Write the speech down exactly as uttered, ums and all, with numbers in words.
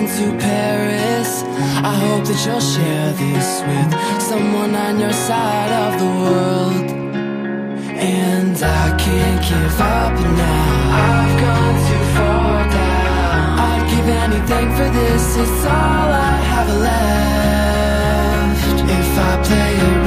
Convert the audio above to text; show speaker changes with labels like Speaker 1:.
Speaker 1: going to Paris. I hope that you'll share this with someone on your side of the world. And I can't give up now, I've gone too far down. I'd give anything for this, it's all I have left. If I play it